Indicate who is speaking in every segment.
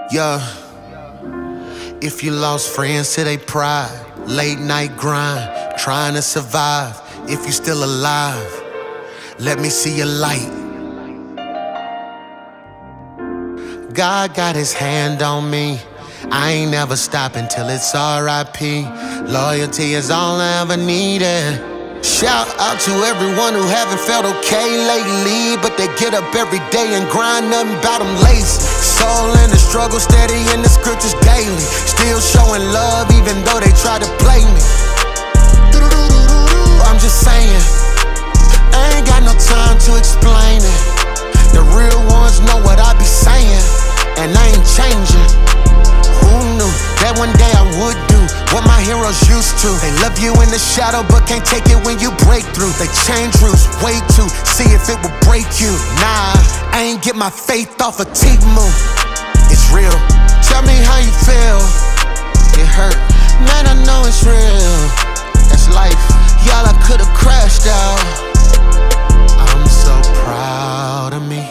Speaker 1: Yeah, if you lost friends to their pride, late night grind, trying to survive. If you still alive, let me see your light. God got his hand on me. I ain't never stopping till it's R.I.P. Loyalty is all I ever needed. Shout out to everyone who haven't felt okay lately, but they get up every day and grind, nothing about them lazy. Soul in the struggle, steady in the scriptures daily. Still showing love even though they try to play me. I'm just saying, I ain't got no time to explain it. The real ones know what I be saying, and I ain't changing. Who knew that one day I would do what my heroes used to? They love you in the shadow but can't take it when you break through. They change routes way too, see if it will break you. Nah, I ain't get my faith off of Temu. It's real, tell me how you feel. It hurt, man, I know it's real. That's life, y'all, I could've crashed out. I'm so proud of me.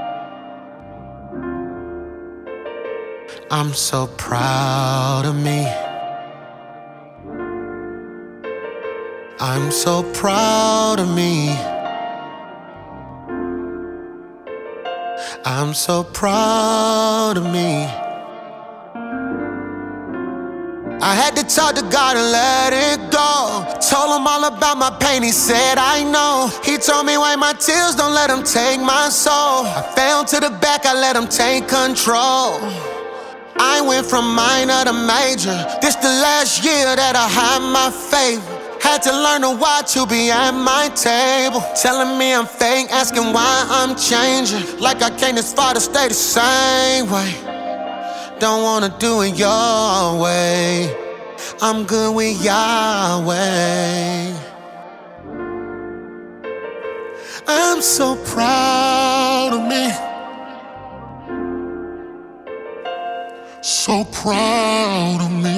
Speaker 1: I'm so proud of me. I'm so proud of me. I'm so proud of me. I had to talk to God and let it go. Told him all about my pain, he said I know. He told me wipe my tears, don't let him take my soul. I fell to the back, I let him take control. I went from minor to major. This the last year that I had my favor. Had to learn to watch to be at my table. Telling me I'm fake, asking why I'm changing. Like I came this far to stay the same way. Don't wanna do it your way. I'm good with Yahweh. I'm so proud of me. So proud of me.